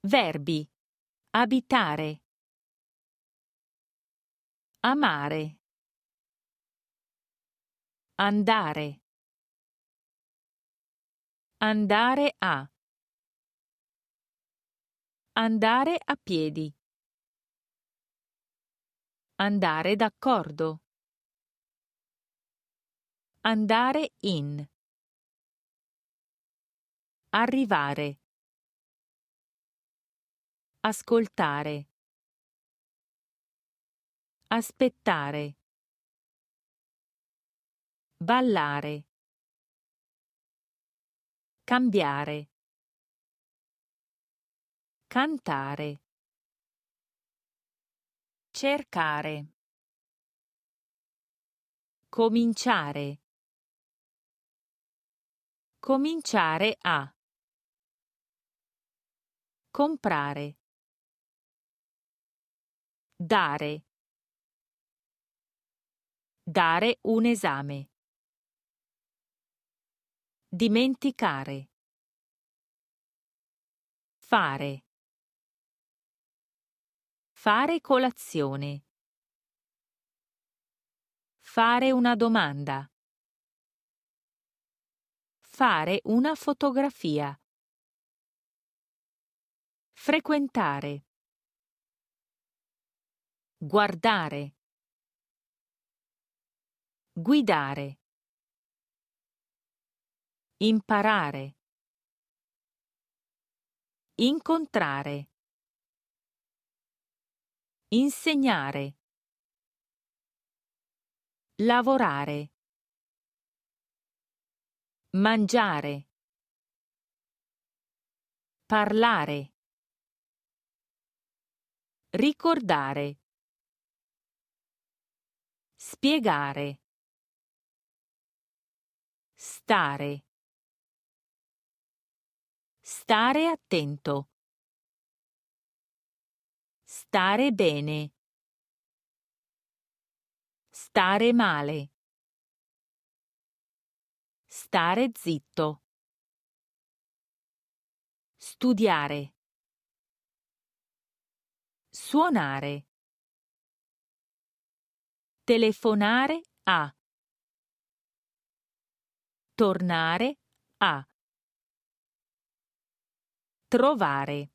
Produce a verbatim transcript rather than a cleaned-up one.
Verbi. Abitare. Amare. Andare. Andare a. Andare a piedi. Andare d'accordo. Andare in. Arrivare. Ascoltare. Aspettare. Ballare. Cambiare. Cantare. Cercare. Cominciare. Cominciare a. Comprare. Dare. Dare un esame. Dimenticare. Fare. Fare colazione. Fare una domanda. Fare una fotografia. Frequentare. Guardare. Guidare. Imparare. Incontrare. Insegnare. Lavorare. Mangiare. Parlare. Ricordare. Spiegare. Stare. Stare attento. Stare bene. Stare male. Stare zitto. Studiare. Suonare. Telefonare a. Tornare a. Trovare.